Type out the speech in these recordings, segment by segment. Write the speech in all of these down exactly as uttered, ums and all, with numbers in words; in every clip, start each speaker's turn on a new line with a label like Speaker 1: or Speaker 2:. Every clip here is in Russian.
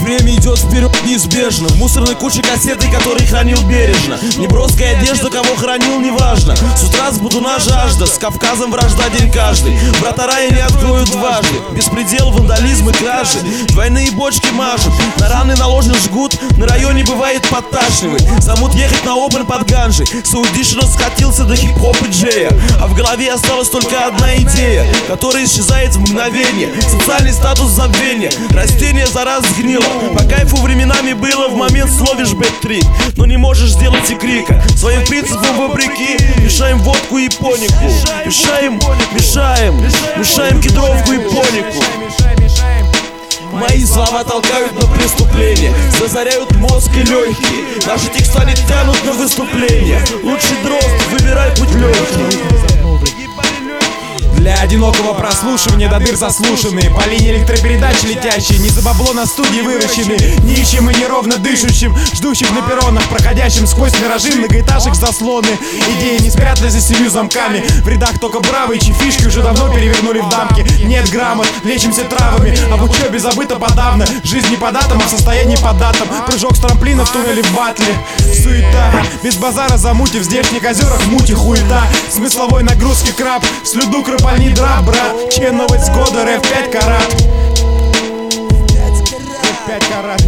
Speaker 1: Время идет вперед неизбежно. В мусорной куче кассеты, которые хранил бережно. Неброская одежда, кого хранил, неважно. С утра с Будуна жажда, с Кавказом вражда день каждый. Врата рая не откроют дважды. Беспредел, вандализм и кражи. Двойные бочки мажут, на раны наложен жгут. На районе бывает подташнивает. Замут ехать на опен под ганжей. Саудишина скатился до хип-хоп и джея. А в голове осталась только одна идея, которая исчезает в мгновение. Социальный статус забвения. Растение за раз сгнило. По кайфу временами было, в момент словишь бэк-трик, но не можешь сделать и крика. Своим принципам вопреки мешаем водку и понику. Мешаем, мешаем, мешаем кедровку и понику. Мои слова толкают на преступление, зазаряют мозг и легкие. Наши текста не тянут на выступление. Лучший дрозд, выбирай путь легкий.
Speaker 2: Для одинокого прослушивания до дыр заслушанные, по линии электропередач летящие, не за бабло на студии выращенные, нищим и неровно дышащим, ждущих на перронах, проходящим сквозь миражи многоэтажек заслоны. Идеи не спрятаны за семью замками, в рядах только бравые, чьи фишки уже давно перевернули в дамки. Нет грамот, лечимся травами, об учебе забыто подавно. Жизнь не по датам, а в состоянии по датам. Прыжок с трамплина в туннеле в батле. Суета, без базара замути, в здешних озерах мути хуета. Смысловой нагрузки краб, слюду крапа не драп, брат. Че новость года, рэп пять карат. пять карат.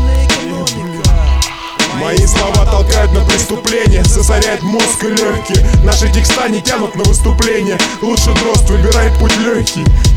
Speaker 3: Мои слова толкают на преступление, засоряет мозг и легкие. Наши текста не тянут на выступление. Лучше дрозд, выбирай путь легкий.